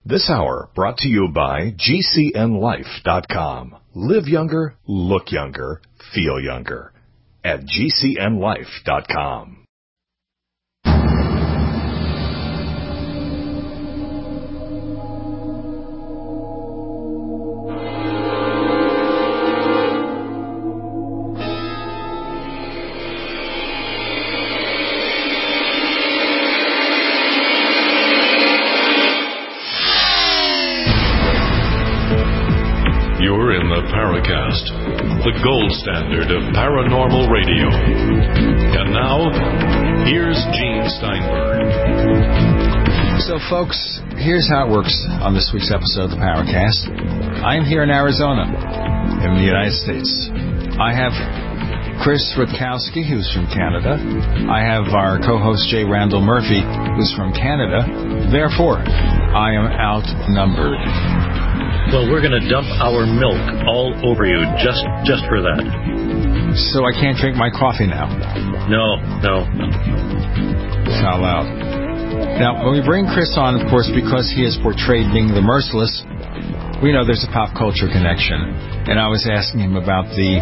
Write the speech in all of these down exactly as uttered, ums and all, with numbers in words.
This hour brought to you by G C N life dot com. Live younger, look younger, feel younger at G C N life dot com. Paracast, the gold standard of paranormal radio. And now, here's Gene Steinberg. So, folks, here's how it works on this week's episode of the Paracast. I'm here in Arizona, in the United States. I have Chris Rutkowski, who's from Canada. I have our co-host Jay Randall Murphy, who's from Canada. Therefore, I am outnumbered. Well, we're going to dump our milk all over you just just for that. So I can't drink my coffee now? No, no, no. How loud. Now, when we bring Chris on, of course, because he has portrayed being the merciless, we know there's a pop culture connection. And I was asking him about the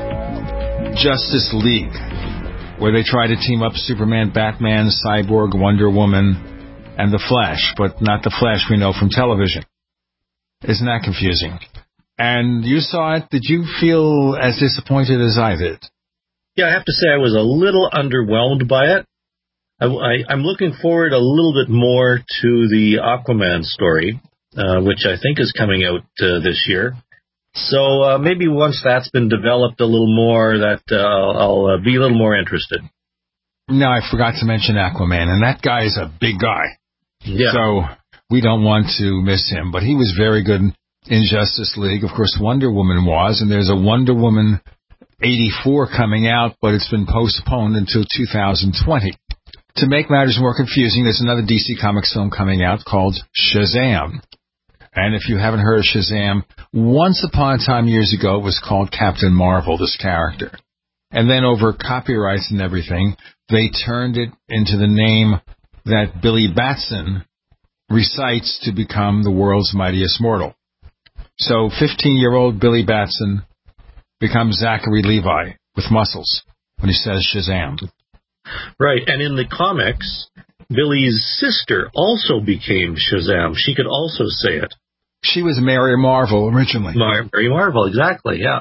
Justice League, where they try to team up Superman, Batman, Cyborg, Wonder Woman, and The Flash, but not The Flash we know from television. Isn't that confusing? And you saw it. Did you feel as disappointed as I did? Yeah, I have to say I was a little underwhelmed by it. I, I, I'm looking forward a little bit more to the Aquaman story, uh, which I think is coming out uh, this year. So uh, maybe once that's been developed a little more, that uh, I'll uh, be a little more interested. No, I forgot to mention Aquaman, and that guy is a big guy. Yeah. So we don't want to miss him, but he was very good in Justice League. Of course, Wonder Woman was, and there's a Wonder Woman eighty-four coming out, but it's been postponed until two thousand twenty. To make matters more confusing, there's another D C Comics film coming out called Shazam. And if you haven't heard of Shazam, once upon a time years ago, it was called Captain Marvel, this character. And then over copyrights and everything, they turned it into the name that Billy Batson recites to become the world's mightiest mortal. So fifteen-year-old Billy Batson becomes Zachary Levi with muscles when he says Shazam. Right, and in the comics, Billy's sister also became Shazam. She could also say it. She was Mary Marvel originally. Mar- Mary Marvel, exactly, yeah.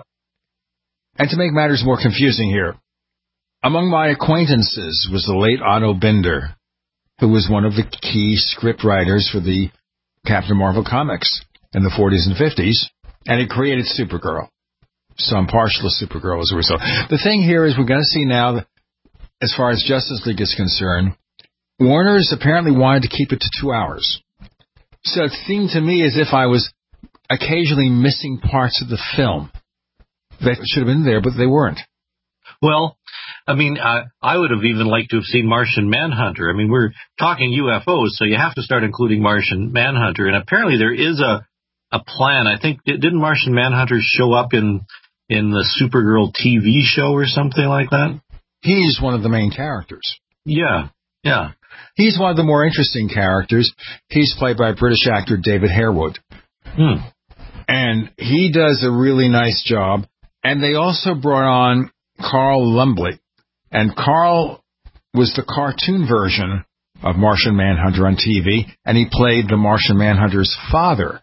And to make matters more confusing here, among my acquaintances was the late Otto Binder, who was one of the key script writers for the Captain Marvel comics in the forties and fifties, and he created Supergirl. So I'm partial to Supergirl as a result. The thing here is we're going to see now, that, as far as Justice League is concerned, Warner's apparently wanted to keep it to two hours. So it seemed to me as if I was occasionally missing parts of the film that should have been there, but they weren't. Well, I mean, I, I would have even liked to have seen Martian Manhunter. I mean, we're talking U F Os, so you have to start including Martian Manhunter. And apparently there is a, a plan. I think, didn't Martian Manhunter show up in, in the Supergirl T V show or something like that? He's one of the main characters. Yeah, yeah. He's one of the more interesting characters. He's played by British actor David Harewood. Hmm. And he does a really nice job. And they also brought on Carl Lumbly. And Carl was the cartoon version of Martian Manhunter on T V, and he played the Martian Manhunter's father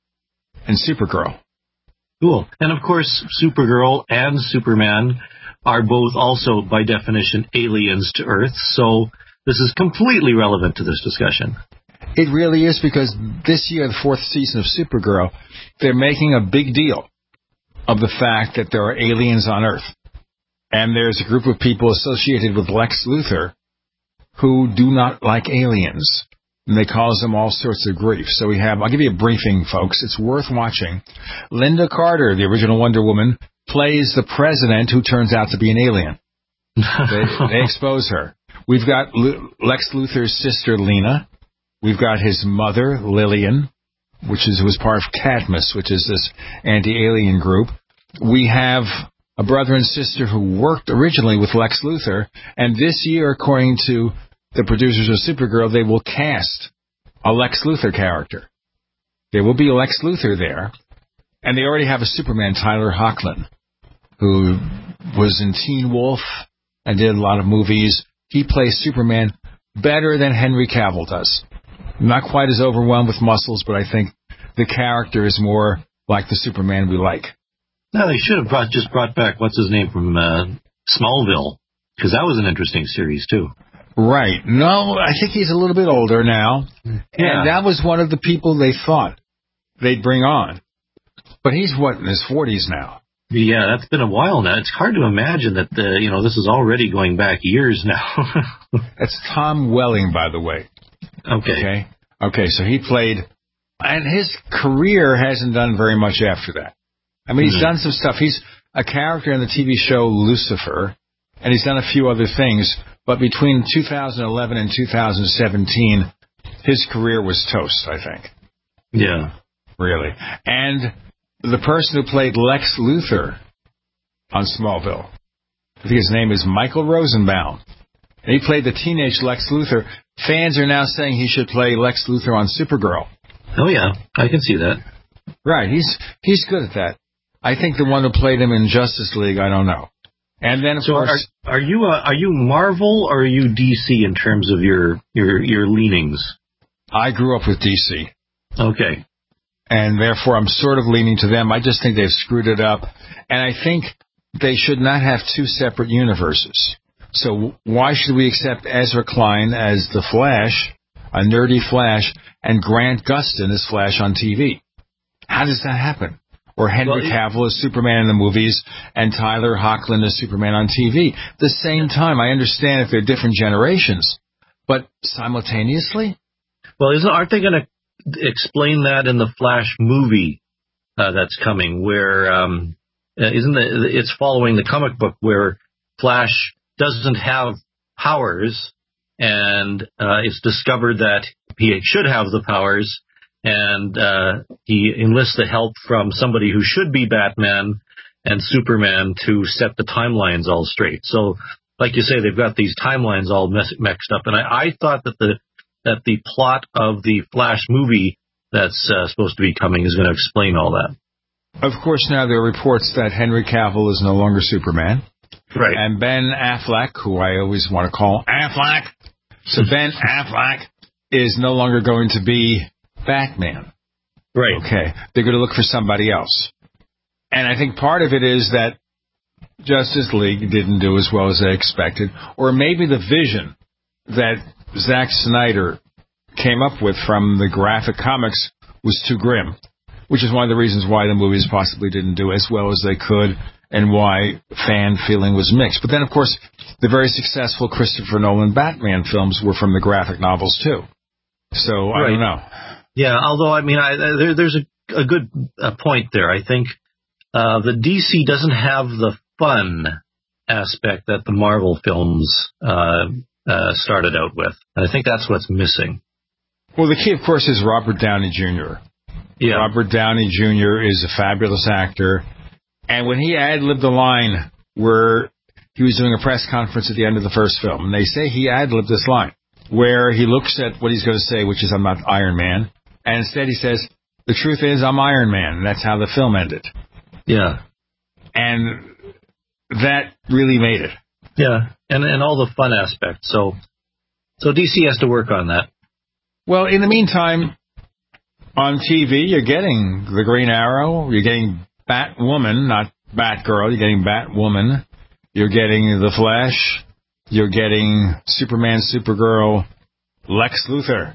in Supergirl. Cool. And, of course, Supergirl and Superman are both also, by definition, aliens to Earth, so this is completely relevant to this discussion. It really is, because this year, the fourth season of Supergirl, they're making a big deal of the fact that there are aliens on Earth. And there's a group of people associated with Lex Luthor who do not like aliens. And they cause them all sorts of grief. So we have, I'll give you a briefing, folks. It's worth watching. Linda Carter, the original Wonder Woman, plays the president who turns out to be an alien. They, they expose her. We've got L- Lex Luthor's sister, Lena. We've got his mother, Lillian, which is who was part of Cadmus, which is this anti-alien group. We have a brother and sister who worked originally with Lex Luthor, and this year, according to the producers of Supergirl, they will cast a Lex Luthor character. There will be Lex Luthor there. And they already have a Superman, Tyler Hoechlin, who was in Teen Wolf and did a lot of movies. He plays Superman better than Henry Cavill does. Not quite as overwhelmed with muscles, but I think the character is more like the Superman we like. No, they should have brought, just brought back, what's his name, from uh, Smallville, because that was an interesting series, too. Right. No, I think he's a little bit older now. Yeah. And that was one of the people they thought they'd bring on. But he's, what, in his forties now? Yeah, that's been a while now. It's hard to imagine that, the, you know, this is already going back years now. That's Tom Welling, by the way. Okay. Okay. Okay, so he played, and his career hasn't done very much after that. I mean, mm-hmm. he's done some stuff. He's a character in the T V show Lucifer, and he's done a few other things. But between two thousand eleven and two thousand seventeen, his career was toast, I think. Yeah. Really. And the person who played Lex Luthor on Smallville, I think his name is Michael Rosenbaum. And he played the teenage Lex Luthor. Fans are now saying he should play Lex Luthor on Supergirl. Oh, yeah. I can see that. Right. He's he's good at that. I think the one who played him in Justice League, I don't know. And then, of so course... Are, are you uh, are you Marvel or are you D C in terms of your, your, your leanings? I grew up with D C. Okay. And therefore, I'm sort of leaning to them. I just think they've screwed it up. And I think they should not have two separate universes. So why should we accept Ezra Klein as the Flash, a nerdy Flash, and Grant Gustin as Flash on T V? How does that happen? Or Henry well, Cavill as Superman in the movies, and Tyler Hoechlin as Superman on T V. At the same time, I understand if they're different generations, but simultaneously? Well, isn't, aren't they going to explain that in the Flash movie uh, that's coming, where um, isn't the, it's following the comic book where Flash doesn't have powers, and uh, it's discovered that he should have the powers, and uh, he enlists the help from somebody who should be Batman and Superman to set the timelines all straight. So, like you say, they've got these timelines all mess- mixed up, and I, I thought that the that the plot of the Flash movie that's uh, supposed to be coming is going to explain all that. Of course, now there are reports that Henry Cavill is no longer Superman. Right. And Ben Affleck, who I always want to call Affleck, so Ben Affleck is no longer going to be Batman. Right. Okay. They're going to look for somebody else. And I think part of it is that Justice League didn't do as well as they expected, or maybe the vision that Zack Snyder came up with from the graphic comics was too grim, which is one of the reasons why the movies possibly didn't do as well as they could and why fan feeling was mixed. But then, of course, the very successful Christopher Nolan Batman films were from the graphic novels, too. So, I right. don't know. Yeah, although, I mean, I, there, there's a, a good uh, point there. I think uh, the D C doesn't have the fun aspect that the Marvel films uh, uh, started out with. And I think that's what's missing. Well, the key, of course, is Robert Downey Junior Yeah. Robert Downey Junior is a fabulous actor. And when he ad-libbed a line where he was doing a press conference at the end of the first film, and they say he ad-libbed this line, where he looks at what he's going to say, which is, I'm not Iron Man, and instead he says, the truth is, I'm Iron Man, and that's how the film ended. Yeah. And that really made it. Yeah, and and all the fun aspects. So, so D C has to work on that. Well, in the meantime, on T V, you're getting the Green Arrow, you're getting Batwoman, not Batgirl, you're getting Batwoman, you're getting The Flash, you're getting Superman, Supergirl, Lex Luthor.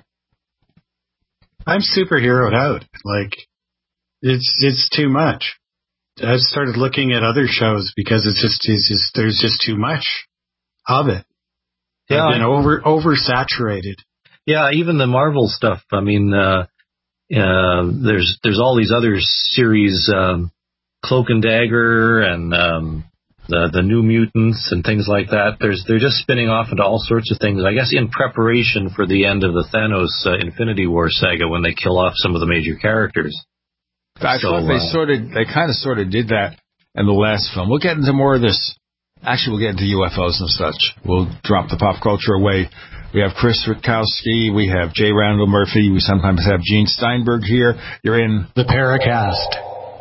I'm superheroed out. Like, it's it's too much. I've started looking at other shows because it's just, it's just there's just too much of it. Yeah, I've been over oversaturated. Yeah, even the Marvel stuff. I mean, uh, uh, there's there's all these other series, um, Cloak and Dagger, and um, the the New Mutants, and things like that. There's they're just spinning off into all sorts of things. I guess in preparation for the end of the Thanos uh, Infinity War saga, when they kill off some of the major characters. I so, thought they uh, sort of, they kind of sort of did that in the last film. We'll get into more of this. Actually, we'll get into U F Os and such. We'll drop the pop culture away We have Chris Rutkowski. We have J. Randall Murphy. We sometimes have Gene Steinberg here. You're in the Paracast.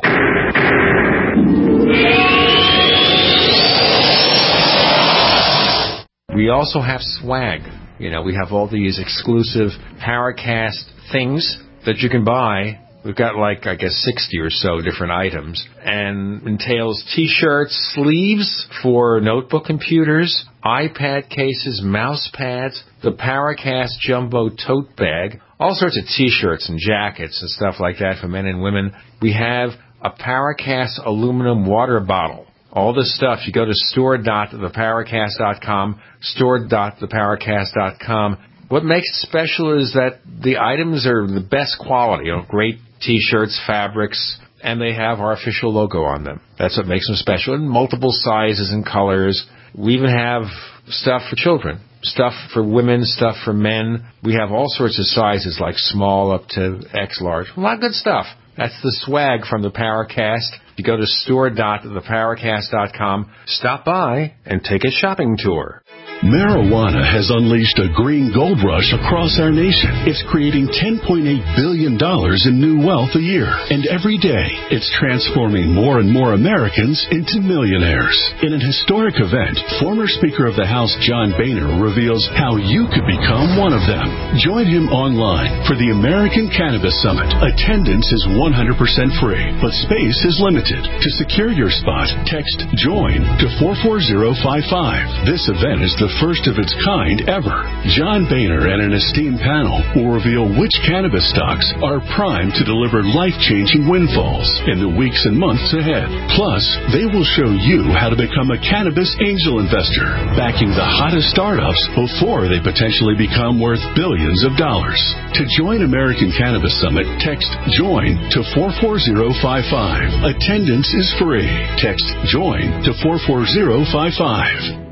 We also have swag. You know, we have all these exclusive Paracast things that you can buy. We've got like, I guess, sixty or so different items, and entails T-shirts, sleeves for notebook computers, iPad cases, mouse pads, the Paracast Jumbo tote bag, all sorts of T-shirts and jackets and stuff like that for men and women. We have a Paracast aluminum water bottle. All this stuff, you go to store dot the paracast dot com, store dot the paracast dot com. What makes it special is that the items are the best quality, you know, great T-shirts, fabrics, and they have our official logo on them. That's what makes them special, in multiple sizes and colors. We even have stuff for children, stuff for women, stuff for men. We have all sorts of sizes, like small up to X large. A lot of good stuff. That's the swag from the Paracast. You go to store dot the paracast dot com, stop by, and take a shopping tour. Marijuana has unleashed a green gold rush across our nation. It's creating ten point eight billion dollars in new wealth a year. And every day, it's transforming more and more Americans into millionaires. In an historic event, former Speaker of the House John Boehner reveals how you could become one of them. Join him online for the American Cannabis Summit. Attendance is one hundred percent free, but space is limited. To secure your spot, text JOIN to four four zero five five. This event is the first of its kind ever. John Boehner and an esteemed panel will reveal which cannabis stocks are primed to deliver life-changing windfalls in the weeks and months ahead. Plus, they will show you how to become a cannabis angel investor, backing the hottest startups before they potentially become worth billions of dollars. To join American Cannabis Summit, text JOIN to four four zero five five. Attendance is free. Text JOIN to four four zero five five.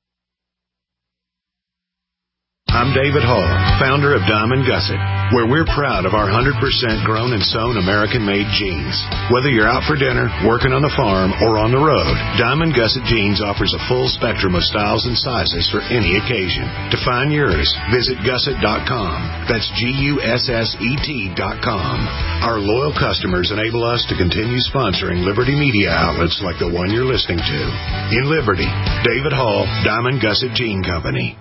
I'm David Hall, founder of Diamond Gusset, where we're proud of our one hundred percent grown and sewn American-made jeans. Whether you're out for dinner, working on the farm, or on the road, Diamond Gusset Jeans offers a full spectrum of styles and sizes for any occasion. To find yours, visit gusset dot com. That's G U S S E T dot com. Our loyal customers enable us to continue sponsoring Liberty media outlets like the one you're listening to. In Liberty, David Hall, Diamond Gusset Jean Company.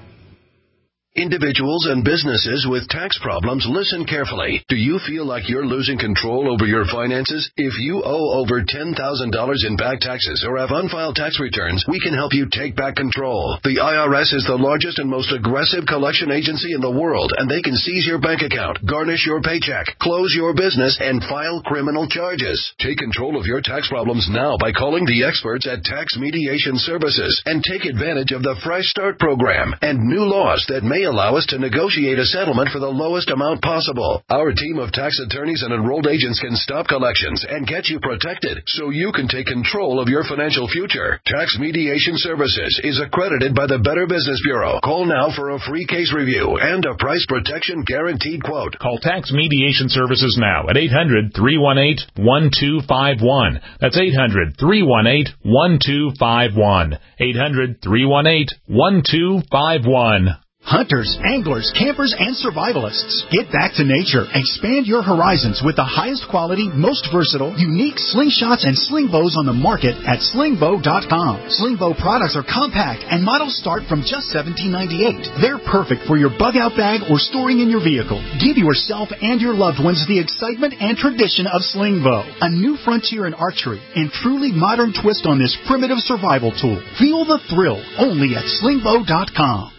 Individuals and businesses with tax problems, listen carefully. Do you feel like you're losing control over your finances? If you owe over ten thousand dollars in back taxes or have unfiled tax returns, we can help you take back control. The I R S is the largest and most aggressive collection agency in the world, and they can seize your bank account, garnish your paycheck, close your business, and file criminal charges. Take control of your tax problems now by calling the experts at Tax Mediation Services and take advantage of the Fresh Start program and new laws that may allow us to negotiate a settlement for the lowest amount possible. Our team of tax attorneys and enrolled agents can stop collections and get you protected so you can take control of your financial future. Tax Mediation Services is accredited by the Better Business Bureau. Call now for a free case review and a price protection guaranteed quote. Call Tax Mediation Services now at eight hundred, three one eight, one two five one. That's eight hundred, three one eight, one two five one. eight hundred, three one eight, one two five one. Hunters, anglers, campers, and survivalists. Get back to nature. Expand your horizons with the highest quality, most versatile, unique slingshots and sling bows on the market at sling bow dot com. Sling bow products are compact and models start from just seventeen ninety-eight. They're perfect for your bug out bag or storing in your vehicle. Give yourself and your loved ones the excitement and tradition of sling bow. A new frontier in archery and truly modern twist on this primitive survival tool. Feel the thrill only at sling bow dot com.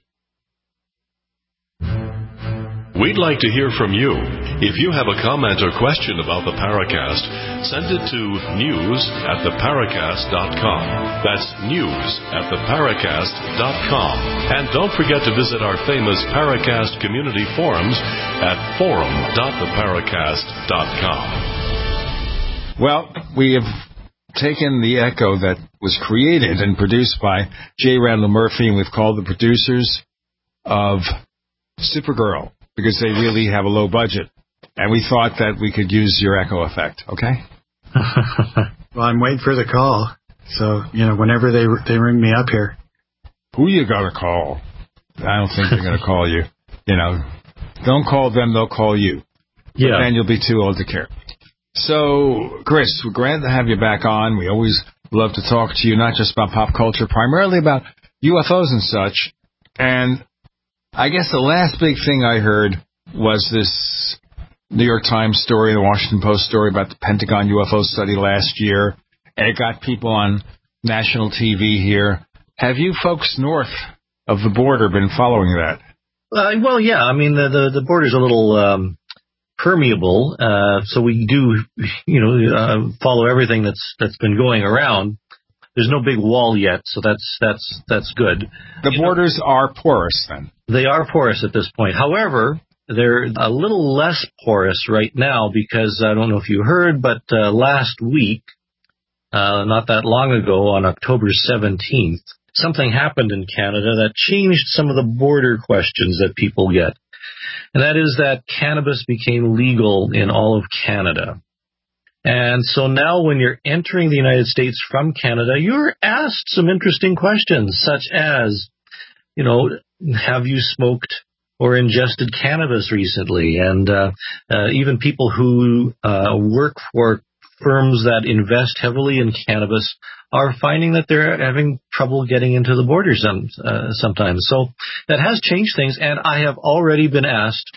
We'd like to hear from you. If you have a comment or question about the Paracast, send it to news at the paracast dot com. That's news at the paracast dot com. And don't forget to visit our famous Paracast community forums at forum dot the paracast dot com. Well, we have taken the echo that was created and produced by J. Randall Murphy, and we've called the producers of Supergirl, because they really have a low budget. And we thought that we could use your echo effect, okay? Well, I'm waiting for the call. So, you know, whenever they they ring me up here. Who you got to call? I don't think they're going to call you. You know, don't call them, they'll call you. Yeah. But then you'll be too old to care. So, Chris, we're glad to have you back on. We always love to talk to you, not just about pop culture, primarily about U F Os and such. And I guess the last big thing I heard was this New York Times story, the Washington Post story about the Pentagon U F O study last year. And it got people on national T V here. Have you folks north of the border been following that? Uh, well, yeah. I mean, the, the, the border's a little um, permeable, uh, so we do, you know, uh, follow everything that's that's been going around. There's no big wall yet, so that's that's that's good. The you borders know, are porous, then. They are porous at this point. However, they're a little less porous right now because I don't know if you heard, but uh, last week, uh, not that long ago, on October seventeenth, something happened in Canada that changed some of the border questions that people get. And that is that cannabis became legal in all of Canada. And so now when you're entering the United States from Canada, you're asked some interesting questions, such as, you know, have you smoked or ingested cannabis recently? And uh, uh, even people who uh, work for firms that invest heavily in cannabis are finding that they're having trouble getting into the border some, uh, sometimes. So that has changed things, and I have already been asked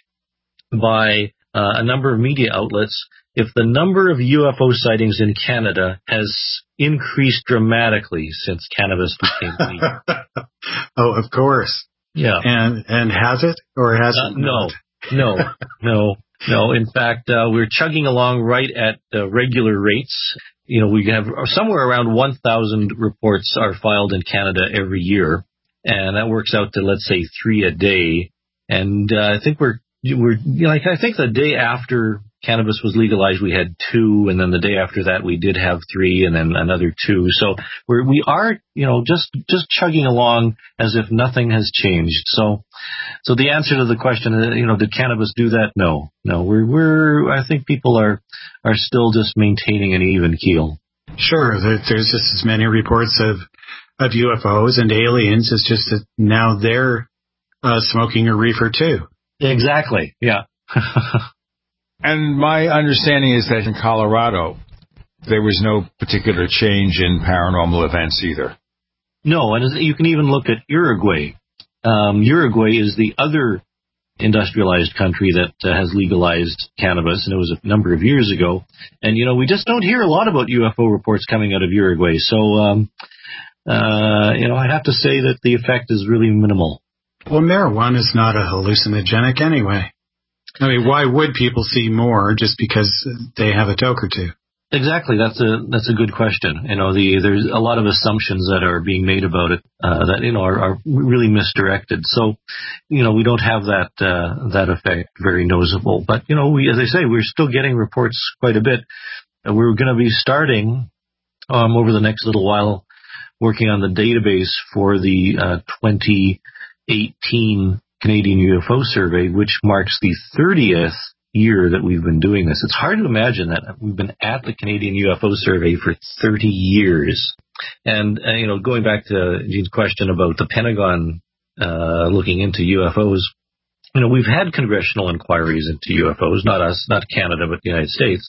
by uh, a number of media outlets if the number of U F O sightings in Canada has increased dramatically since cannabis became legal. Oh, of course. Yeah. And and has it or has uh, it not? No, no, no, no. In fact, uh, we're chugging along right at uh, regular rates. You know, we have somewhere around one thousand reports are filed in Canada every year, and that works out to, let's say, three a day. And uh, I think we're we're you know, like I think the day after cannabis was legalized, we had two, and then the day after that, we did have three, and then another two. So we're we are you know just just chugging along as if nothing has changed. So so the answer to the question, you know, did cannabis do that? No, no. We're we're I think people are are still just maintaining an even keel. Sure, there's just as many reports of of U F Os and aliens. It's just that now they're uh, smoking a reefer too. Exactly. Yeah. And my understanding is that in Colorado, there was no particular change in paranormal events either. No, and you can even look at Uruguay. Um, Uruguay is the other industrialized country that uh, has legalized cannabis, and it was a number of years ago. And, you know, we just don't hear a lot about U F O reports coming out of Uruguay. So, um, uh, you know, I have to say that the effect is really minimal. Well, marijuana is not a hallucinogenic anyway. I mean, why would people see more just because they have a toke or two? Exactly. That's a that's a good question. You know, the there's a lot of assumptions that are being made about it uh, that you know are, are really misdirected. So, you know, we don't have that uh, that effect very noticeable. But you know, we as I say, we're still getting reports quite a bit. Uh, we're going to be starting um, over the next little while working on the database for the uh, twenty eighteen Canadian U F O survey, which marks the thirtieth year that we've been doing this. It's hard to imagine that we've been at the Canadian U F O survey for thirty years. And, uh, you know, going back to Gene's question about the Pentagon uh, looking into U F Os, you know, we've had congressional inquiries into U F Os, not us, not Canada, but the United States.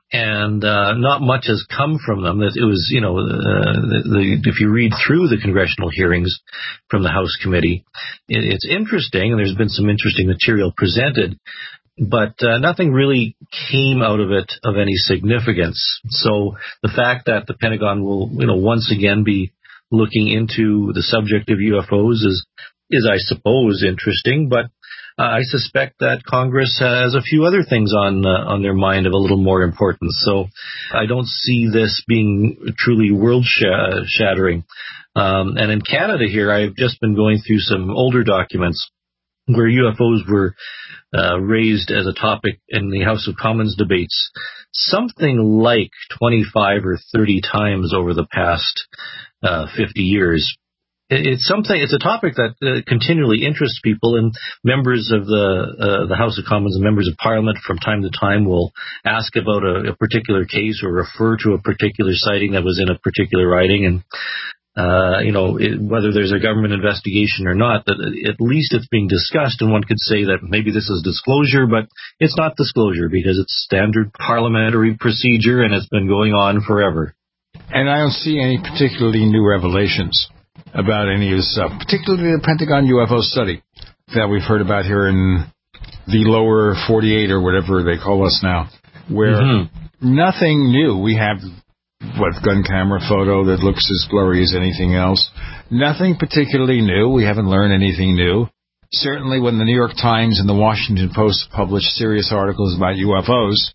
And uh, not much has come from them. It was, you know, uh, the, the, if you read through the congressional hearings from the House committee, it, it's interesting, and there's been some interesting material presented, but uh, nothing really came out of it of any significance. So the fact that the Pentagon will, you know, once again be looking into the subject of U F Os is, is I suppose, interesting, but Uh, I suspect that Congress has a few other things on uh, on their mind of a little more importance. So I don't see this being truly world-shattering. Um, and in Canada here, I've just been going through some older documents where U F Os were uh, raised as a topic in the House of Commons debates something like twenty-five or thirty times over the past uh, fifty years. It's something. It's a topic that uh, continually interests people, and members of the uh, the House of Commons and members of Parliament from time to time will ask about a, a particular case or refer to a particular sighting that was in a particular writing. And uh, you know, it, whether there's a government investigation or not, that at least it's being discussed, and one could say that maybe this is disclosure, but it's not disclosure because it's standard parliamentary procedure and it's been going on forever. And I don't see any particularly new revelations about any of this stuff, particularly the Pentagon U F O study that we've heard about here in the lower forty-eight or whatever they call us now, where mm-hmm. nothing new. We have, what, gun camera photo that looks as blurry as anything else. Nothing particularly new. We haven't learned anything new. Certainly when the New York Times and the Washington Post publish serious articles about U F Os,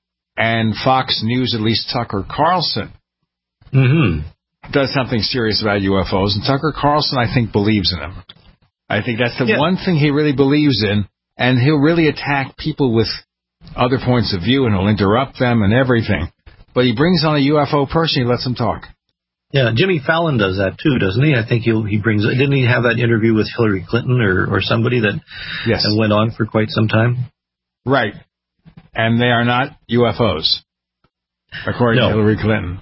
and Fox News, at least Tucker Carlson, mm-hmm. does something serious about U F Os, and Tucker Carlson, I think, believes in them. I think that's the yeah. one thing he really believes in, and he'll really attack people with other points of view, and he'll interrupt them and everything. But he brings on a U F O person, he lets them talk. Yeah, Jimmy Fallon does that too, doesn't he? I think he he brings. Didn't he have that interview with Hillary Clinton or, or somebody that yes. went on for quite some time? Right, and they are not U F Os, according no. to Hillary Clinton.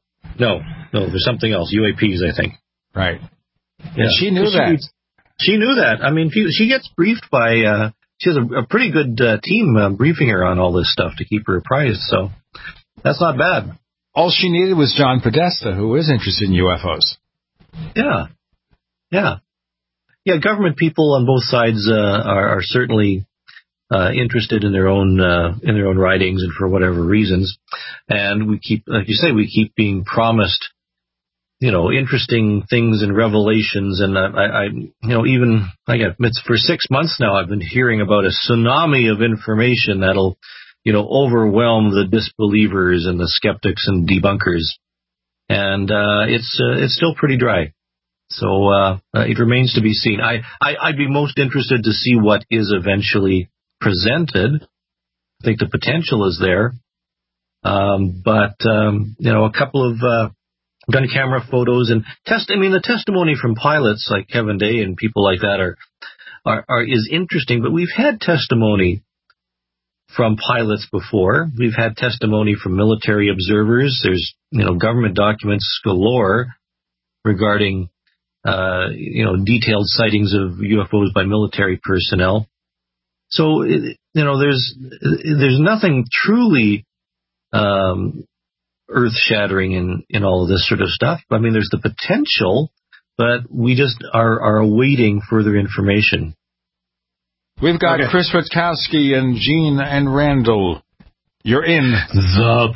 No, no, there's something else. U A Ps, I think. Right. Yeah, and she knew that. She, she knew that. I mean, she gets briefed by. Uh, she has a, a pretty good uh, team uh, briefing her on all this stuff to keep her apprised. So that's not bad. All she needed was John Podesta, who is interested in U F Os. Yeah, yeah, yeah. Government people on both sides uh, are, are certainly uh, interested in their own uh, in their own writings and for whatever reasons. And we keep, like you say, we keep being promised, you know, interesting things and revelations. And I, I you know, even like it's for six months now, I've been hearing about a tsunami of information that'll, you know, overwhelm the disbelievers and the skeptics and debunkers. And uh, it's uh, it's still pretty dry. So uh, it remains to be seen. I, I, I'd be most interested to see what is eventually presented. I think the potential is there. Um, but, um, you know, a couple of uh, gun camera photos and test. I mean, the testimony from pilots like Kevin Day and people like that are, are, are is interesting. But we've had testimony from pilots before. We've had testimony from military observers. There's, you know, government documents galore regarding, uh, you know, detailed sightings of U F Os by military personnel. So, you know, there's there's nothing truly um, earth-shattering in, in all of this sort of stuff. I mean, there's the potential, but we just are, are awaiting further information. We've got okay. Chris Rutkowski and Gene and Randall. You're in the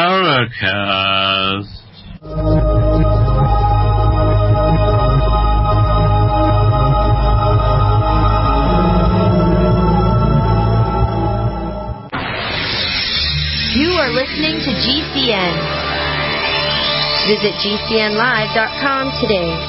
Paracast. You are listening to G C N. Visit G C N live dot com today.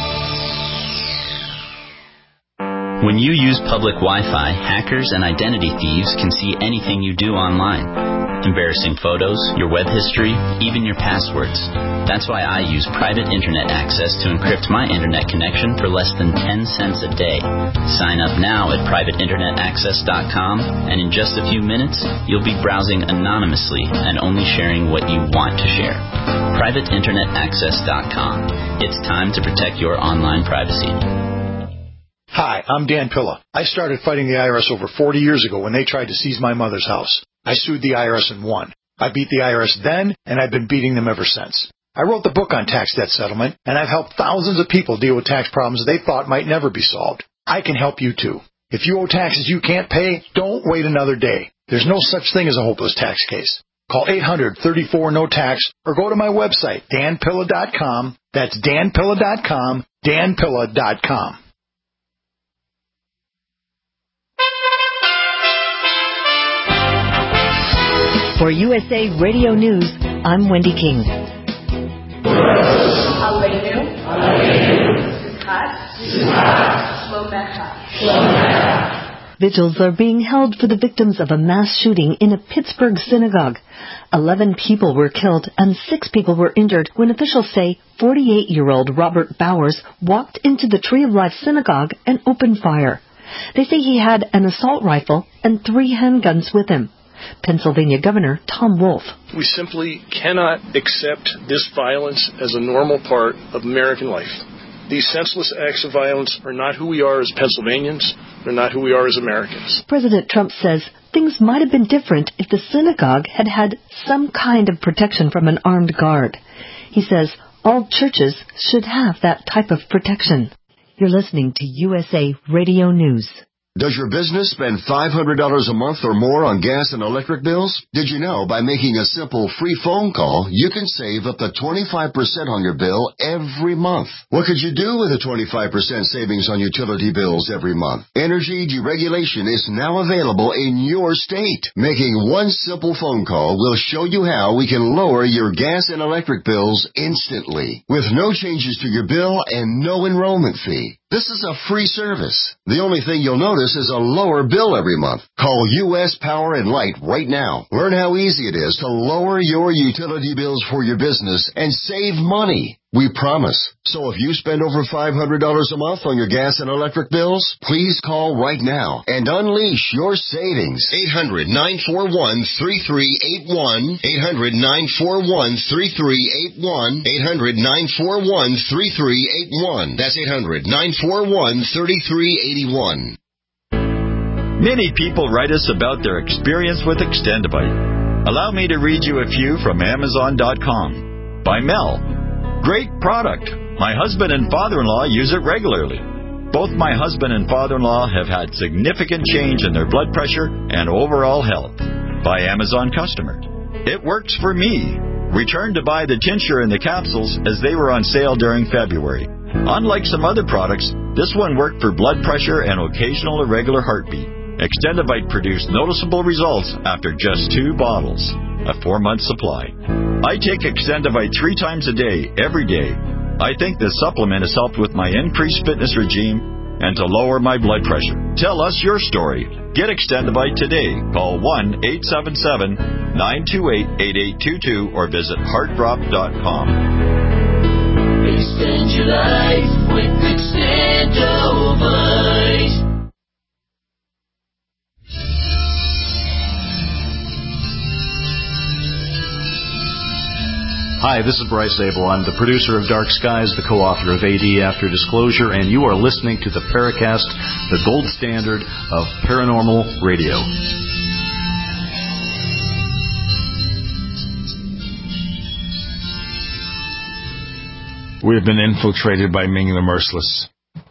When you use public Wi-Fi, hackers and identity thieves can see anything you do online. Embarrassing photos, your web history, even your passwords. That's why I use private internet access to encrypt my internet connection for less than ten cents a day. Sign up now at private internet access dot com, and in just a few minutes, you'll be browsing anonymously and only sharing what you want to share. private internet access dot com. It's time to protect your online privacy. Hi, I'm Dan Pilla. I started fighting the I R S over forty years ago when they tried to seize my mother's house. I sued the I R S and won. I beat the I R S then, and I've been beating them ever since. I wrote the book on tax debt settlement, and I've helped thousands of people deal with tax problems they thought might never be solved. I can help you too. If you owe taxes you can't pay, don't wait another day. There's no such thing as a hopeless tax case. Call eight hundred, thirty-four, no tax or go to my website, dan pilla dot com. That's dan pilla dot com, dan pilla dot com. For U S A Radio News, I'm Wendy King. Aleinu, Shlomecha. Vigils are being held for the victims of a mass shooting in a Pittsburgh synagogue. Eleven people were killed and six people were injured when officials say forty-eight-year-old Robert Bowers walked into the Tree of Life synagogue and opened fire. They say he had an assault rifle and three handguns with him. Pennsylvania Governor Tom Wolf. We simply cannot accept this violence as a normal part of American life. These senseless acts of violence are not who we are as Pennsylvanians. They're not who we are as Americans. President Trump says things might have been different if the synagogue had had some kind of protection from an armed guard. He says all churches should have that type of protection. You're listening to U S A Radio News. Does your business spend five hundred dollars a month or more on gas and electric bills? Did you know by making a simple free phone call, you can save up to twenty-five percent on your bill every month? What could you do with a twenty-five percent savings on utility bills every month? Energy deregulation is now available in your state. Making one simple phone call will show you how we can lower your gas and electric bills instantly, with no changes to your bill and no enrollment fee. This is a free service. The only thing you'll notice is a lower bill every month. Call U S Power and Light right now. Learn how easy it is to lower your utility bills for your business and save money. We promise. So if you spend over five hundred dollars a month on your gas and electric bills, please call right now and unleash your savings. eight hundred, nine four one, three three eight one. eight hundred, nine four one, three three eight one. eight hundred, nine four one, three three eight one. That's eight hundred, nine four one, three three eight one. Many people write us about their experience with Extendivite. Allow me to read you a few from Amazon dot com. By Mel. Great product. My husband and father-in-law use it regularly. Both my husband and father-in-law have had significant change in their blood pressure and overall health. By Amazon customer. It works for me. Returned to buy the tincture and the capsules as they were on sale during February. Unlike some other products, this one worked for blood pressure and occasional irregular heartbeat. Extendivite produced noticeable results after just two bottles, a four-month supply. I take Extendivite three times a day, every day. I think this supplement has helped with my increased fitness regime and to lower my blood pressure. Tell us your story. Get Extendivite today. Call one eight seven seven, nine two eight, eight eight two two or visit heart drop dot com. Extend your life with Extendivite. Hi, this is Bryce Abel. I'm the producer of Dark Skies, the co-author of A D After Disclosure, and you are listening to the Paracast, the gold standard of paranormal radio. We have been infiltrated by Ming the Merciless.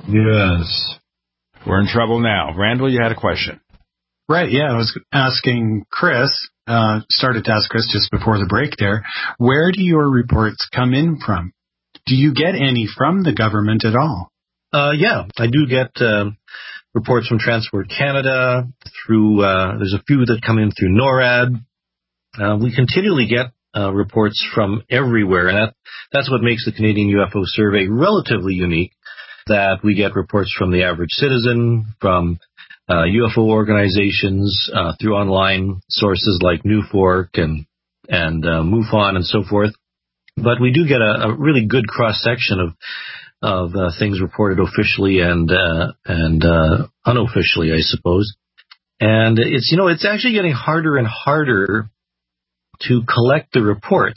Yes. We're in trouble now. Randall, you had a question. Right, yeah. I was asking Chris, uh, started to ask Chris just before the break there, where do your reports come in from? Do you get any from the government at all? Uh, yeah, I do get uh, reports from Transport Canada, through, uh, there's a few that come in through NORAD. Uh, we continually get uh, reports from everywhere, and that, that's what makes the Canadian U F O Survey relatively unique, that we get reports from the average citizen, from Uh, U F O organizations, uh, through online sources like NewFork and, and, uh, MUFON and so forth. But we do get a, a really good cross-section of, of, uh, things reported officially and, uh, and, uh, unofficially, I suppose. And it's, you know, it's actually getting harder and harder to collect the reports,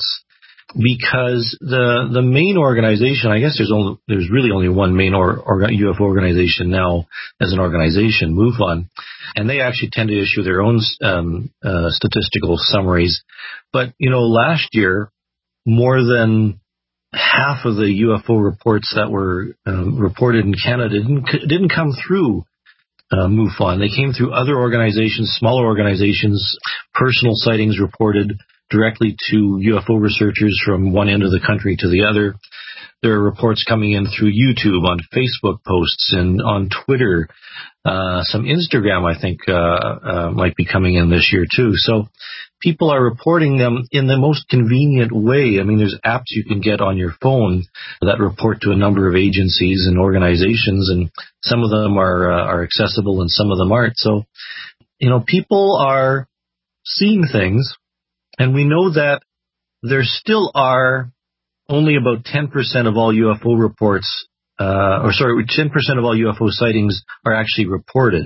because the the main organization, I guess there's only there's really only one main or, or U F O organization now as an organization, MUFON, and they actually tend to issue their own um, uh, statistical summaries. But you know, last year, more than half of the U F O reports that were um, reported in Canada didn't didn't come through uh, MUFON. They came through other organizations, smaller organizations, personal sightings reported directly to U F O researchers from one end of the country to the other. There are reports coming in through YouTube, on Facebook posts, and on Twitter. Uh, some Instagram, I think, uh, uh, might be coming in this year too. So people are reporting them in the most convenient way. I mean, there's apps you can get on your phone that report to a number of agencies and organizations, and some of them are uh, are accessible and some of them aren't. So, you know, people are seeing things. And we know that there still are only about ten percent of all U F O reports, uh, or sorry, ten percent of all U F O sightings are actually reported.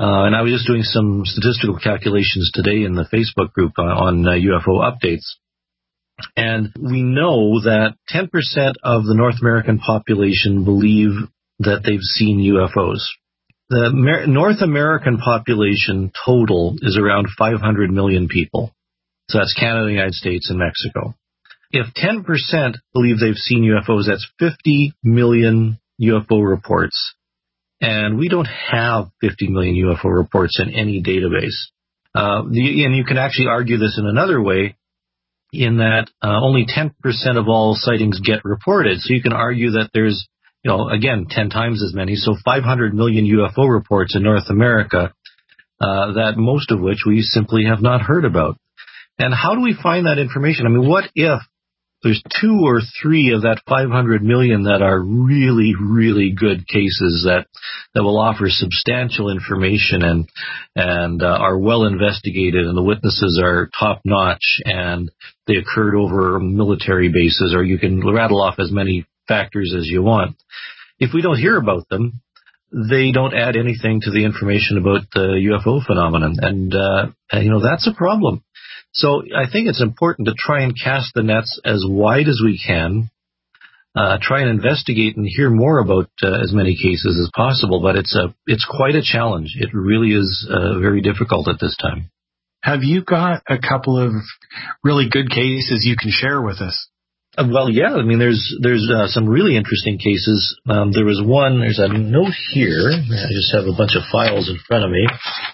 Uh, and I was just doing some statistical calculations today in the Facebook group on, on uh, U F O updates. And we know that ten percent of the North American population believe that they've seen U F Os. The Amer- North American population total is around five hundred million people. So that's Canada, the United States, and Mexico. If ten percent believe they've seen U F Os, that's fifty million U F O reports. And we don't have fifty million U F O reports in any database. Uh, the, and you can actually argue this in another way, in that uh, only ten percent of all sightings get reported. So you can argue that there's, you know, again, ten times as many. So five hundred million U F O reports in North America, uh, that most of which we simply have not heard about. And how do we find that information? I mean, what if there's two or three of that five hundred million that are really, really good cases that, that will offer substantial information and, and uh, are well investigated, and the witnesses are top notch and they occurred over military bases, or you can rattle off as many factors as you want. If we don't hear about them, they don't add anything to the information about the U F O phenomenon. And, uh, and you know, that's a problem. So I think it's important to try and cast the nets as wide as we can, uh, try and investigate and hear more about uh, as many cases as possible. But it's a, it's quite a challenge. It really is uh, very difficult at this time. Have you got a couple of really good cases you can share with us? Uh, well, yeah. I mean, there's there's uh, some really interesting cases. Um, there was one. There's a note here. I just have a bunch of files in front of me.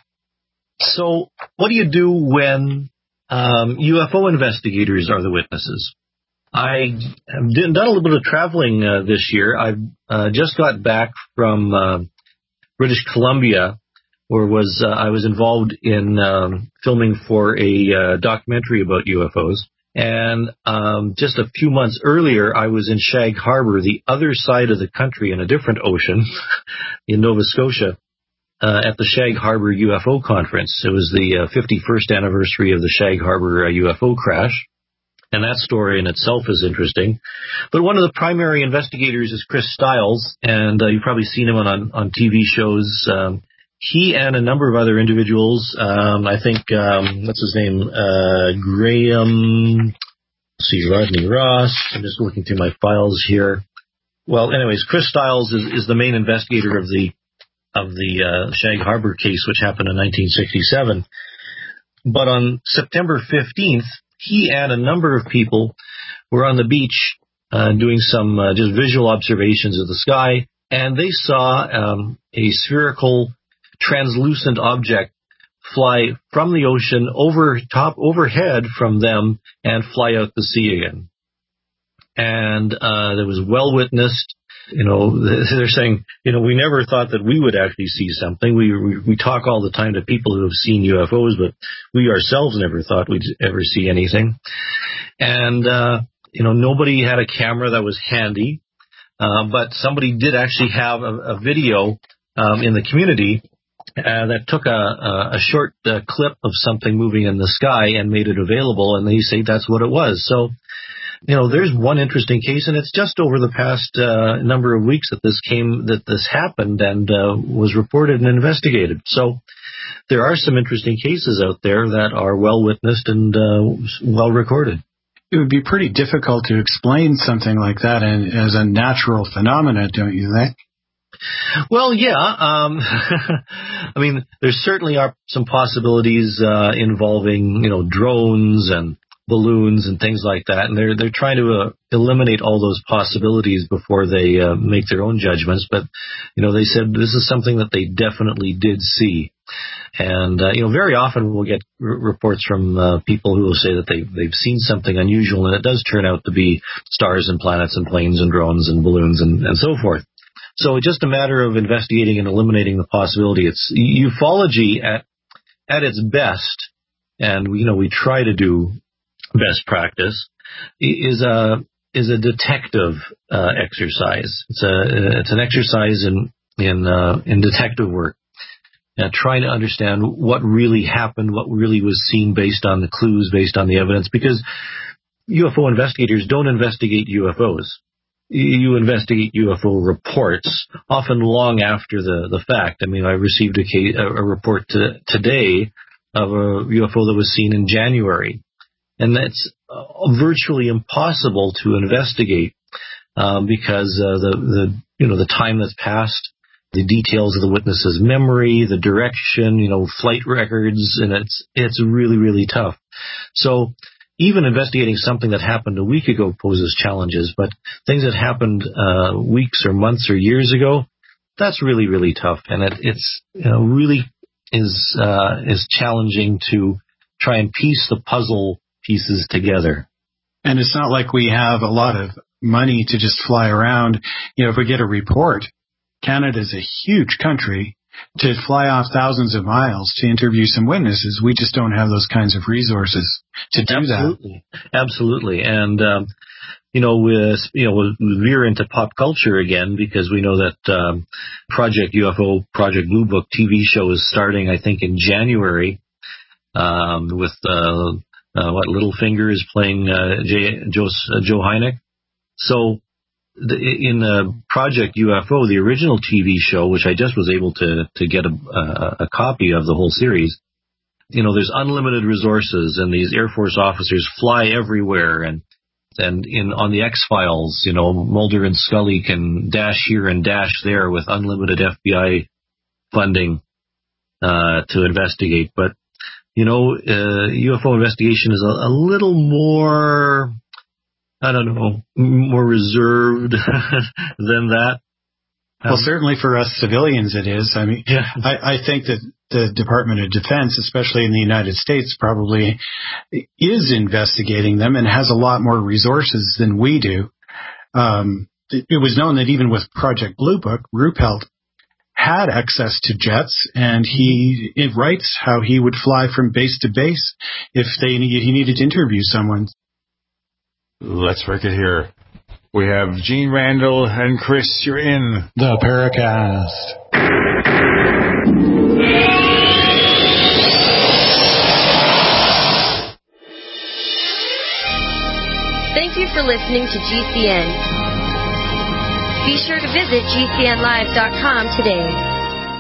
So, what do you do when Um, U F O investigators are the witnesses? I have done a little bit of traveling uh, this year. I uh, just got back from uh, British Columbia, where was uh, I was involved in um, filming for a uh, documentary about U F Os. And um, just a few months earlier, I was in Shag Harbor, the other side of the country in a different ocean, in Nova Scotia. Uh, at the Shag Harbor U F O conference. It was the uh, fifty-first anniversary of the Shag Harbor uh, U F O crash, and that story in itself is interesting. But one of the primary investigators is Chris Stiles, and uh, you've probably seen him on, on T V shows. Um, he and a number of other individuals, um, I think, um, what's his name, uh, Graham, let's see, Rodney Ross. I'm just looking through my files here. Well, anyways, Chris Stiles is, is the main investigator of the of the uh, Shag Harbor case, which happened in nineteen sixty-seven. But on September fifteenth, he and a number of people were on the beach uh, doing some uh, just visual observations of the sky, and they saw um, a spherical, translucent object fly from the ocean over top, overhead from them, and fly out to sea again. And uh, that was well witnessed. You know, they're saying, you know, we never thought that we would actually see something. We, we we talk all the time to people who have seen U F Os, but we ourselves never thought we'd ever see anything. And, uh, you know, nobody had a camera that was handy, uh, but somebody did actually have a, a video um, in the community uh, that took a, a, a short uh, clip of something moving in the sky and made it available, and they say that's what it was. So, you know, there's one interesting case, and it's just over the past uh, number of weeks that this came, that this happened and uh, was reported and investigated. So there are some interesting cases out there that are well witnessed and uh, well recorded. It would be pretty difficult to explain something like that in, as a natural phenomenon, don't you think? Well, yeah. Um, I mean, there certainly are some possibilities uh, involving, you know, drones and balloons and things like that, and they're they're trying to uh, eliminate all those possibilities before they uh, make their own judgments. But you know, they said this is something that they definitely did see, and uh, you know, very often we'll get r- reports from uh, people who will say that they they've seen something unusual, and it does turn out to be stars and planets and planes and drones and balloons and, and so forth. So it's just a matter of investigating and eliminating the possibility. It's ufology at at its best, and you know, we try to do best practice, is a is a detective uh, exercise. It's a it's an exercise in in uh, in detective work, uh, trying to understand what really happened, what really was seen based on the clues, based on the evidence. Because U F O investigators don't investigate U F Os; you investigate U F O reports, often long after the, the fact. I mean, I received a, case, a report to, today of a U F O that was seen in January. And that's uh, virtually impossible to investigate um, because uh, the, the you know the time that's passed, the details of the witness's memory, the direction, you know, flight records, and it's it's really, really tough. So even investigating something that happened a week ago poses challenges, but things that happened uh, weeks or months or years ago, that's really, really tough, and it, it's you know really is uh, is challenging to try and piece the puzzle pieces together. And it's not like we have a lot of money to just fly around. You know, if we get a report, Canada's a huge country. To fly off thousands of miles to interview some witnesses, we just don't have those kinds of resources to do Absolutely. that. Absolutely. And, um, you know, we you know, we'll veer into pop culture again because we know that um, Project U F O, Project Blue Book T V show is starting, I think, in January um, with, uh, uh, what, Littlefinger is playing uh, J- Joe, uh, Joe Hynek. So, The, in uh, Project U F O, the original T V show, which I just was able to to get a, a, a copy of the whole series, you know, there's unlimited resources, and these Air Force officers fly everywhere, and and in on the X-Files, you know, Mulder and Scully can dash here and dash there with unlimited F B I funding uh, to investigate. But you know, uh, U F O investigation is a, a little more, I don't know, more reserved than that. Well, um, certainly for us civilians it is. I mean, yeah. I, I think that the Department of Defense, especially in the United States, probably is investigating them and has a lot more resources than we do. Um, it, it was known that even with Project Blue Book, Ruppelt had access to jets, and he it writes how he would fly from base to base if they he needed to interview someone. Let's break it here. We have Gene Randall and Chris. You're in the Paracast. Thank you for listening to G C N. Be sure to visit G C N live dot com today.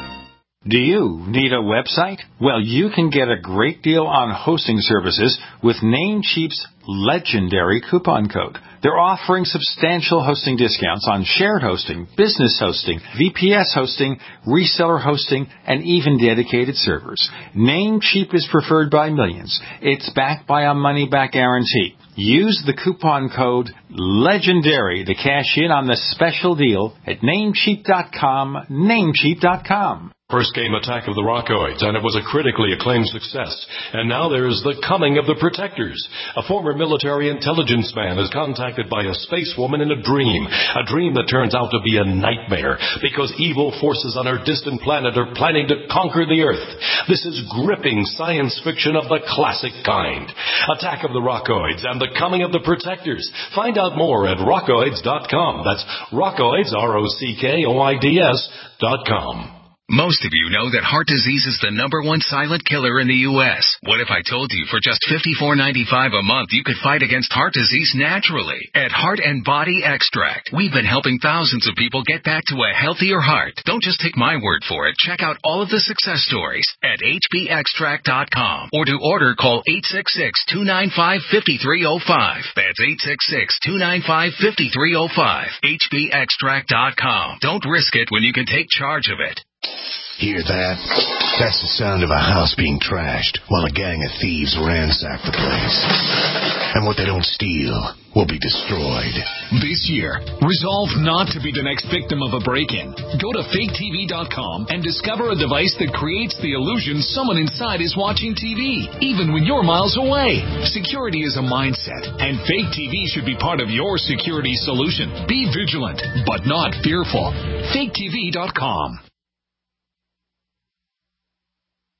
Do you need a website? Well, you can get a great deal on hosting services with Namecheap's legendary coupon code. They're offering substantial hosting discounts on shared hosting, business hosting, V P S hosting, reseller hosting, and even dedicated servers. Namecheap is preferred by millions. It's backed by a money-back guarantee. Use the coupon code LEGENDARY to cash in on the special deal at namecheap dot com, namecheap dot com. First came Attack of the Rockoids, and it was a critically acclaimed success. And now there's The Coming of the Protectors. A former military intelligence man is contacted by a space woman in a dream. A dream that turns out to be a nightmare, because evil forces on our distant planet are planning to conquer the Earth. This is gripping science fiction of the classic kind. Attack of the Rockoids and The Coming of the Protectors. Find out more at rockoids dot com. That's Rockoids, R O C K O I D S dot com. Most of you know that heart disease is the number one silent killer in the U S What if I told you for just fifty-four ninety-five a month you could fight against heart disease naturally? At Heart and Body Extract, we've been helping thousands of people get back to a healthier heart. Don't just take my word for it. Check out all of the success stories at H B extract dot com, or to order, call eight six six, two nine five, five three zero five. That's eight six six, two nine five, five three zero five. H B extract dot com. Don't risk it when you can take charge of it. Hear that? That's the sound of a house being trashed while a gang of thieves ransack the place. And what they don't steal will be destroyed. This year, resolve not to be the next victim of a break-in. Go to fake T V dot com and discover a device that creates the illusion someone inside is watching T V, even when you're miles away. Security is a mindset, and Fake T V should be part of your security solution. Be vigilant, but not fearful. fake T V dot com.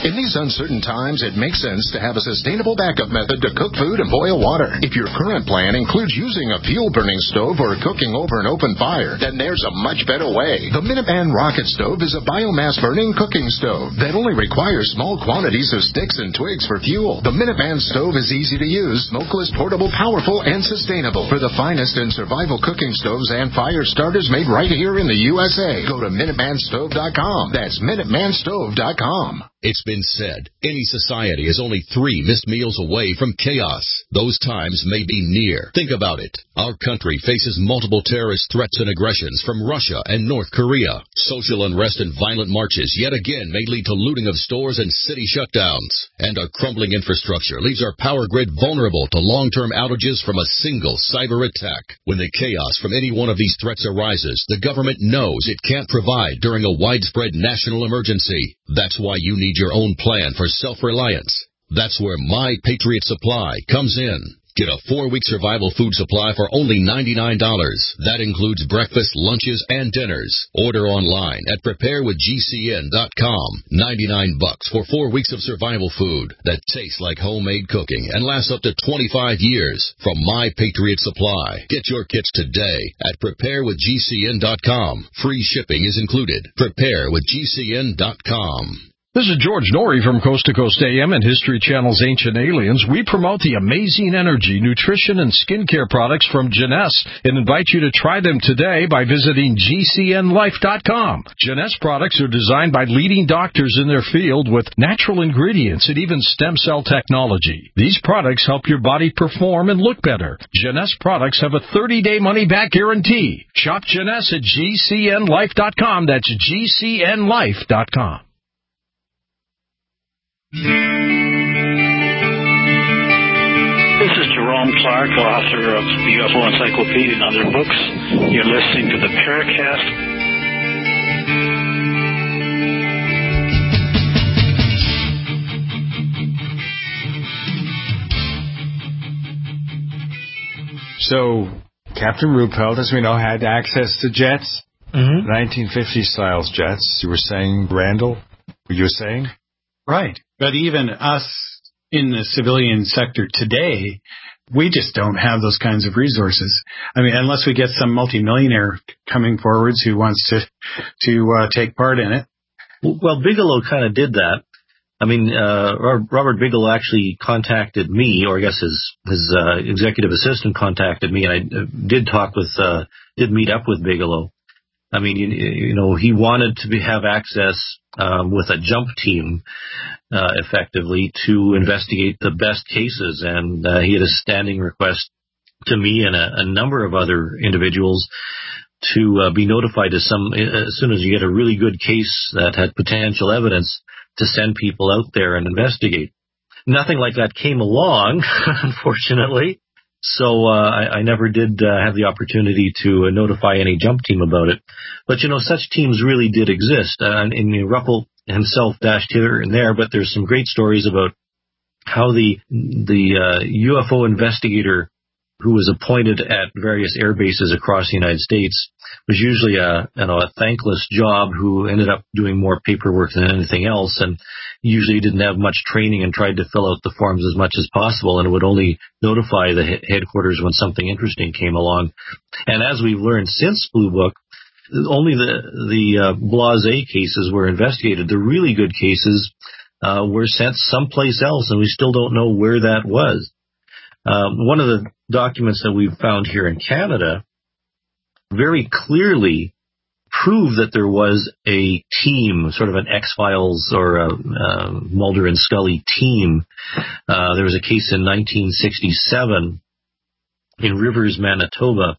In these uncertain times, it makes sense to have a sustainable backup method to cook food and boil water. If your current plan includes using a fuel-burning stove or cooking over an open fire, then there's a much better way. The Minuteman Rocket Stove is a biomass-burning cooking stove that only requires small quantities of sticks and twigs for fuel. The Minuteman stove is easy to use, smokeless, portable, powerful, and sustainable. For the finest in survival cooking stoves and fire starters made right here in the U S A, go to Minuteman Stove dot com. That's Minuteman Stove dot com. It's been said, any society is only three missed meals away from chaos. Those times may be near. Think about it. Our country faces multiple terrorist threats and aggressions from Russia and North Korea. Social unrest and violent marches yet again may lead to looting of stores and city shutdowns. And our crumbling infrastructure leaves our power grid vulnerable to long-term outages from a single cyber attack. When the chaos from any one of these threats arises, the government knows it can't provide during a widespread national emergency. That's why you need your own plan for self-reliance. That's where My Patriot Supply comes in. Get a four-week survival food supply for only ninety-nine dollars. That includes breakfast, lunches, and dinners. Order online at prepare with G C N dot com. ninety-nine bucks for four weeks of survival food that tastes like homemade cooking and lasts up to twenty-five years from My Patriot Supply. Get your kits today at prepare with G C N dot com. Free shipping is included. prepare with G C N dot com. This is George Norrie from Coast to Coast A M and History Channel's Ancient Aliens. We promote the amazing energy, nutrition, and skincare products from Jeunesse and invite you to try them today by visiting G C N life dot com. Jeunesse products are designed by leading doctors in their field with natural ingredients and even stem cell technology. These products help your body perform and look better. Jeunesse products have a thirty-day money-back guarantee. Shop Jeunesse at G C N life dot com. That's G C N life dot com. This is Jerome Clark, author of the U F O Encyclopedia and other books. You're listening to the Paracast. So, Captain Ruppelt, as we know, had access to jets, mm-hmm. nineteen fifties styles jets. You were saying, Randall, what you were saying? Right. But even us in the civilian sector today, we just don't have those kinds of resources. I mean, unless we get some multimillionaire coming forwards who wants to to uh, take part in it. Well, Bigelow kind of did that. I mean, uh, Robert Bigelow actually contacted me, or I guess his his uh, executive assistant contacted me, and I did talk with, uh, did meet up with Bigelow. I mean, you, you know, he wanted to be, have access um, with a jump team, uh, effectively, to investigate the best cases. And uh, he had a standing request to me and a, a number of other individuals to uh, be notified as, some, as soon as you get a really good case that had potential evidence, to send people out there and investigate. Nothing like that came along, unfortunately. So uh, I, I never did uh, have the opportunity to uh, notify any jump team about it. But, you know, such teams really did exist. Uh, and, and Ruppelt himself dashed here and there, but there's some great stories about how the the uh, U F O investigator who was appointed at various air bases across the United States was usually a, you know, a thankless job who ended up doing more paperwork than anything else, and usually didn't have much training and tried to fill out the forms as much as possible, and would only notify the headquarters when something interesting came along. And as we've learned since Blue Book, only the the uh, blasé cases were investigated. The really good cases uh, were sent someplace else, and we still don't know where that was. Uh, one of the documents that we've found here in Canada very clearly prove that there was a team, sort of an X-Files or a, a Mulder and Scully team. Uh, there was a case in nineteen sixty-seven in Rivers, Manitoba,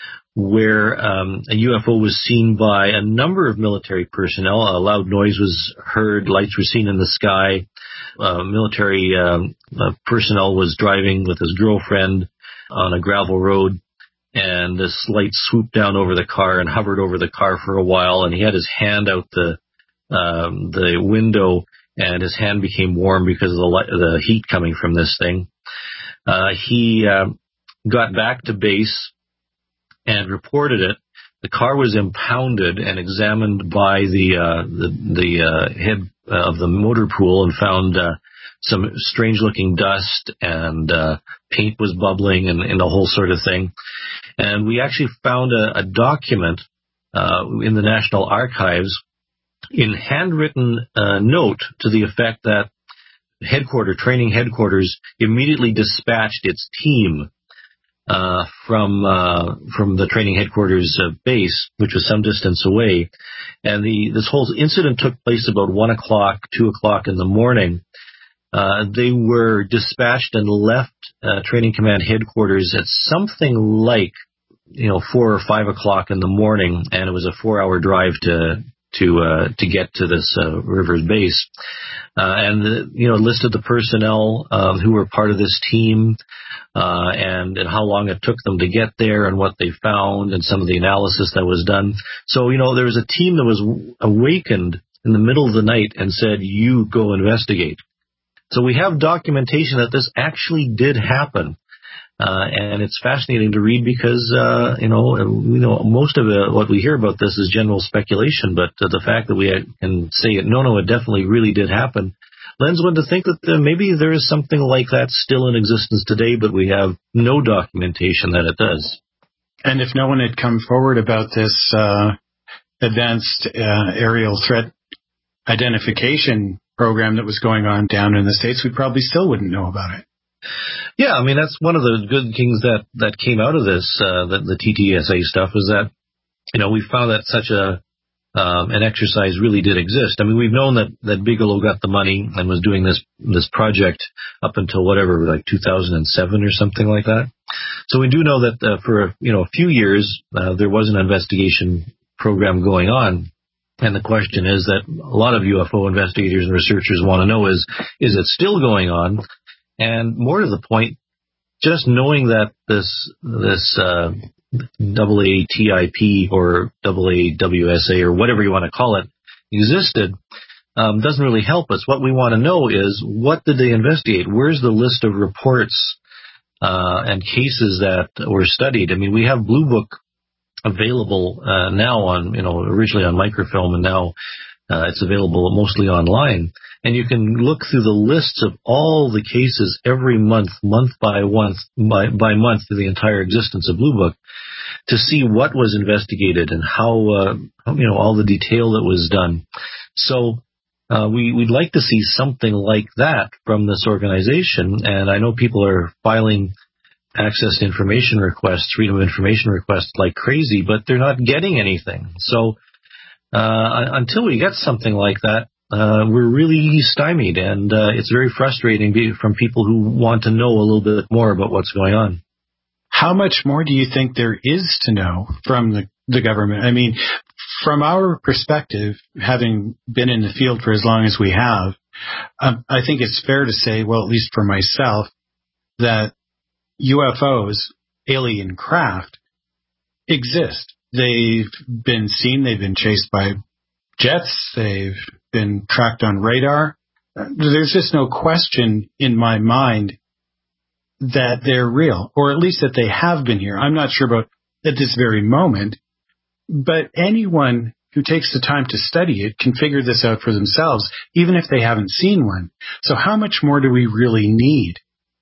where um, a U F O was seen by a number of military personnel. A loud noise was heard, lights were seen in the sky. Uh, military um, uh, personnel was driving with his girlfriend on a gravel road, and this light swooped down over the car and hovered over the car for a while, and he had his hand out the um, the window, and his hand became warm because of the light, the heat coming from this thing. Uh, he uh, got back to base and reported it. The car was impounded and examined by the uh, the, the uh, head uh, of the motor pool and found uh, some strange-looking dust, and uh, paint was bubbling, and, and the whole sort of thing. And we actually found a, a document uh, in the National Archives in handwritten uh, note to the effect that headquarters, training headquarters, immediately dispatched its team uh, from uh, from the training headquarters uh, base, which was some distance away. And the this whole incident took place about one o'clock, two o'clock in the morning. Uh, they were dispatched and left uh, training command headquarters at something like, you know, four or five o'clock in the morning, and it was a four-hour drive to to uh, to get to this uh, Rivers base. Uh, and the, you know, listed the personnel um, who were part of this team, uh, and and how long it took them to get there, and what they found, and some of the analysis that was done. So, you know, there was a team that was awakened in the middle of the night and said, "You go investigate." So we have documentation that this actually did happen. Uh, and it's fascinating to read because, uh, you know, you know, most of it, what we hear about this is general speculation, but uh, the fact that we can say it, no, no, it definitely really did happen, lends one to think that uh, maybe there is something like that still in existence today, but we have no documentation that it does. And if no one had come forward about this uh, advanced uh, aerial threat identification program that was going on down in the States, we probably still wouldn't know about it. Yeah, I mean, that's one of the good things that, that came out of this, uh, the, the T T S A stuff, is that, you know, we found that such a um, an exercise really did exist. I mean, we've known that, that Bigelow got the money and was doing this this project up until whatever, like two thousand seven or something like that. So we do know that uh, for, you know, a few years, uh, there was an investigation program going on. And the question is that a lot of U F O investigators and researchers want to know is, is it still going on? And more to the point, just knowing that this this uh, double A T I P or double A W S A or whatever you want to call it existed um, doesn't really help us. What we want to know is, what did they investigate? Where's the list of reports uh, and cases that were studied? I mean, we have Blue Book available uh, now on, you know, originally on microfilm, and now uh, it's available mostly online. And you can look through the lists of all the cases every month, month by month, by, by month, through the entire existence of Blue Book, to see what was investigated and how, uh, you know, all the detail that was done. So uh, we, we'd like to see something like that from this organization. And I know people are filing access to information requests, freedom of information requests like crazy, but they're not getting anything. So uh, until we get something like that, Uh, we're really stymied, and uh, it's very frustrating from people who want to know a little bit more about what's going on. How much more do you think there is to know from the, the government? I mean, from our perspective, having been in the field for as long as we have, um, I think it's fair to say, well, at least for myself, that U F Os, alien craft, exist. They've been seen, they've been chased by jets, they've been tracked on radar. There's just no question in my mind that they're real, or at least that they have been here. I'm not sure about at this very moment, but anyone who takes the time to study it can figure this out for themselves, even if they haven't seen one. So how much more do we really need?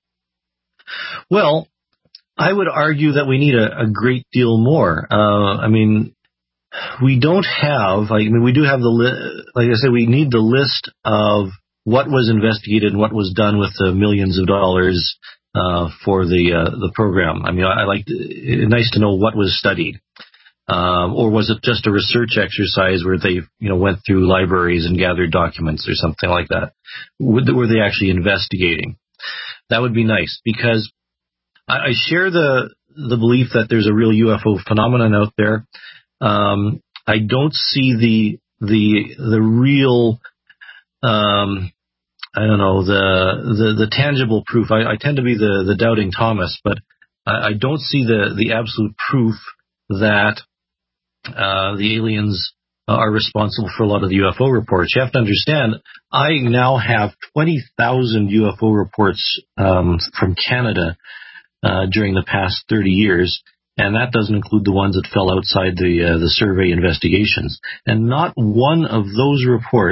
Well, I would argue that we need a, a great deal more. Uh, I mean, we don't have, I mean, we do have the, li- like I said, we need the list of what was investigated and what was done with the millions of dollars uh, for the uh, the program. I mean, I, I like, it's nice to know what was studied. Um, or was it just a research exercise where they, you know, went through libraries and gathered documents or something like that? Were they actually investigating? That would be nice, because I, I share the the belief that there's a real U F O phenomenon out there. Um, I don't see the the the real, um, I don't know, the the, the tangible proof. I, I tend to be the, the doubting Thomas, but I, I don't see the, the absolute proof that uh, the aliens are responsible for a lot of the U F O reports. You have to understand, I now have twenty thousand U F O reports um, from Canada uh, during the past thirty years. And that doesn't include the ones that fell outside the uh, the survey investigations. And not one of those reports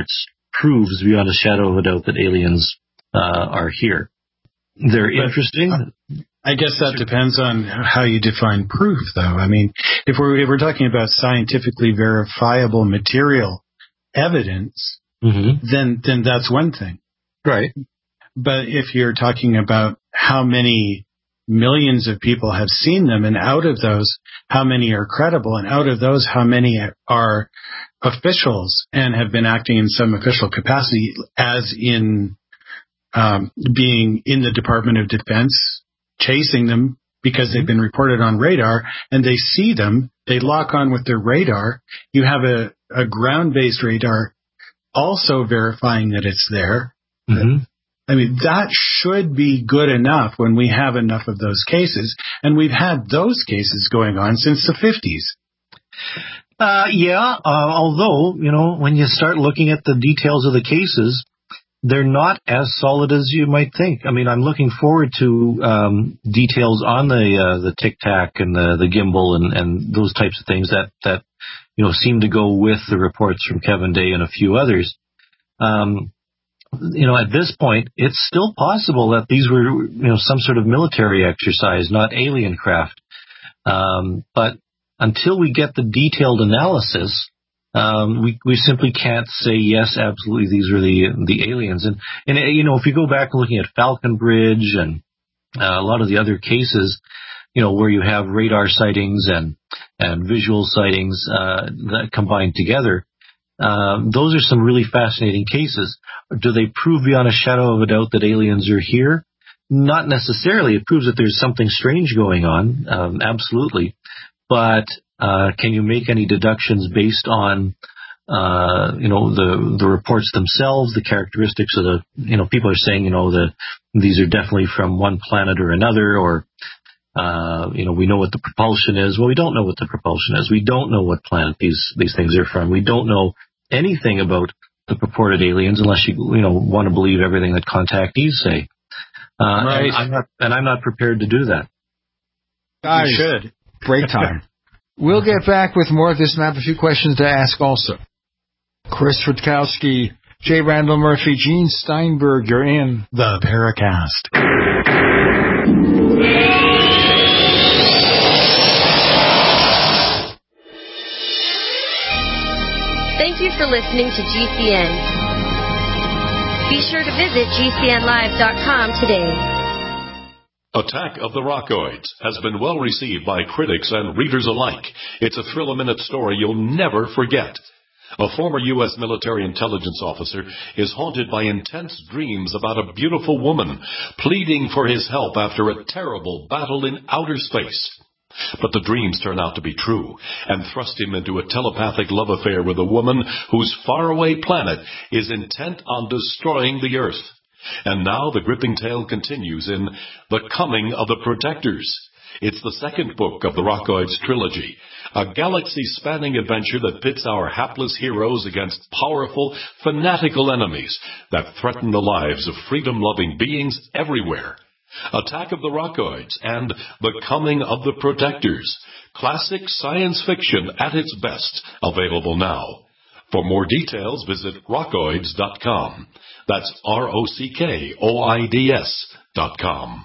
proves beyond a shadow of a doubt that aliens uh, are here. They're but, interesting. Uh, I guess that depends on how you define proof, though. I mean, if we're if we're talking about scientifically verifiable material evidence, mm-hmm. then then that's one thing, right? But if you're talking about how many millions of people have seen them, and out of those, how many are credible, and out of those, how many are officials and have been acting in some official capacity, as in um, being in the Department of Defense, chasing them because they've been reported on radar, and they see them, they lock on with their radar. You have a, a ground-based radar also verifying that it's there. Mm-hmm. I mean, that should be good enough when we have enough of those cases, and we've had those cases going on since the fifties. Uh, yeah, uh, although, you know, when you start looking at the details of the cases, they're not as solid as you might think. I mean, I'm looking forward to um, details on the uh, the Tic Tac and the, the gimbal and, and those types of things that, that, you know, seem to go with the reports from Kevin Day and a few others. Um You know, at this point, it's still possible that these were, you know, some sort of military exercise, not alien craft. Um, but until we get the detailed analysis, um, we we simply can't say yes, absolutely, these are the the aliens. And and you know, if you go back and looking at Falcon Bridge and uh, a lot of the other cases, you know, where you have radar sightings and and visual sightings uh, that combined together. Uh, those are some really fascinating cases. Do they prove beyond a shadow of a doubt that aliens are here? Not necessarily. It proves that there's something strange going on, um, absolutely. But uh, can you make any deductions based on, uh, you know, the the reports themselves, the characteristics of the, you know, people are saying, you know, the these are definitely from one planet or another, or Uh, you know, we know what the propulsion is. Well, we don't know what the propulsion is. We don't know what planet these, these things are from. We don't know anything about the purported aliens unless you, you know, want to believe everything that contactees say. Uh, right. and I'm not, and I'm not prepared to do that. Guys, you should. Break time. We'll get back with more of this and I have a few questions to ask also. Chris Rutkowski, J. Randall Murphy, Gene Steinberg, you're in the Paracast. Thank you for listening to G C N. Be sure to visit G C N live dot com today. Attack of the Rockoids has been well received by critics and readers alike. It's a thrill-a-minute story you'll never forget. A former U S military intelligence officer is haunted by intense dreams about a beautiful woman pleading for his help after a terrible battle in outer space. But the dreams turn out to be true and thrust him into a telepathic love affair with a woman whose faraway planet is intent on destroying the Earth. And now the gripping tale continues in The Coming of the Protectors. It's the second book of the Rockoids trilogy, a galaxy-spanning adventure that pits our hapless heroes against powerful, fanatical enemies that threaten the lives of freedom-loving beings everywhere. Attack of the Rockoids and The Coming of the Protectors. Classic science fiction at its best. Available now. For more details, visit rockoids dot com. That's R O C K O I D S dot com.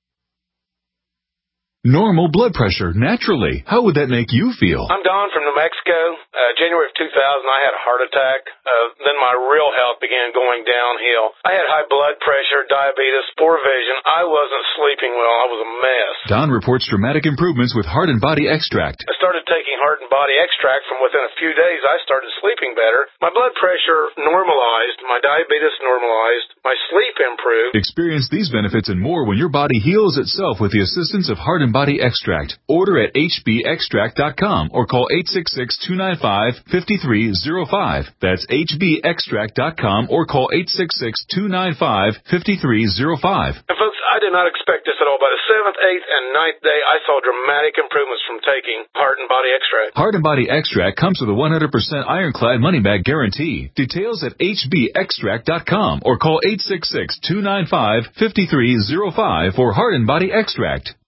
Normal blood pressure, naturally. How would that make you feel? I'm Don from New Mexico. Uh, January of two thousand, I had a heart attack. Uh, then my real health began going downhill. I had high blood pressure, diabetes, poor vision. I wasn't sleeping well. I was a mess. Don reports dramatic improvements with Heart and Body Extract. I started taking Heart and Body Extract. From within a few days, I started sleeping better. My blood pressure normalized. My diabetes normalized. My sleep improved. Experience these benefits and more when your body heals itself with the assistance of Heart and Body Extract. Order at H B extract dot com or call eight six six, two nine five, five three zero five. That's H B extract dot com or call eight six six, two nine five, five three zero five. And folks, I did not expect this at all. By the seventh, eighth, and ninth day, I saw dramatic improvements from taking Heart and Body Extract. Heart and Body Extract comes with a one hundred percent ironclad money-back guarantee. Details at H B extract dot com or call eight six six, two nine five, five three zero five for Heart and Body Extract.